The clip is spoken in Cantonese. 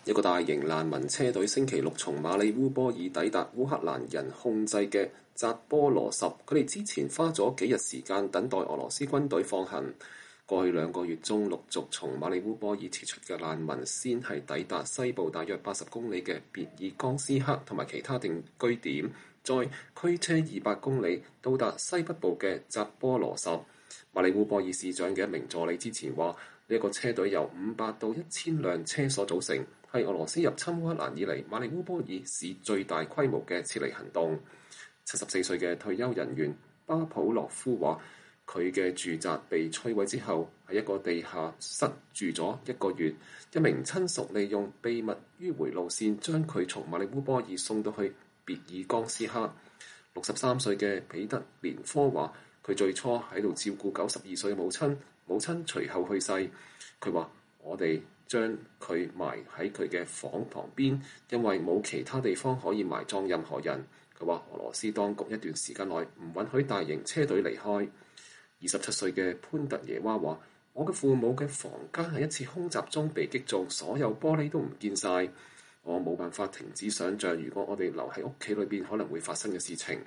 一個大型難民車隊星期六從馬里烏波爾抵達烏克蘭人控制嘅扎波羅什，佢哋之前花咗幾日時間等待俄羅斯軍隊放行。過去2個月中，陸續從馬里烏波爾撤出嘅難民，先係抵達西部大約80公里嘅別爾江斯克同埋其他定居點，再驅車200公里到達西北部嘅扎波羅什。馬里烏波爾市長嘅一名助理之前話：呢一個車隊由500到1000輛車所組成，係俄羅斯入侵烏克蘭以嚟馬里烏波爾市最大規模嘅撤離行動。74歲嘅退休人員巴普洛夫話：佢嘅住宅被摧毀之後，喺一個地下室住咗1個月。一名親屬利用秘密迂迴路線將佢從馬里烏波爾送到去別爾江斯克。63歲嘅彼得連科話：佢最初喺度照顧92歲嘅母親，母親隨後去世。佢話：我哋將佢埋喺佢嘅房旁邊，因為冇其他地方可以埋葬任何人。佢話：俄羅斯當局一段時間內唔允許大型車隊離開。27歲嘅潘特耶娃話：我嘅父母嘅房間喺一次空襲中被擊中，所有玻璃都唔見晒。我冇辦法停止想像，如果我哋留喺屋企裏邊可能會發生嘅事情。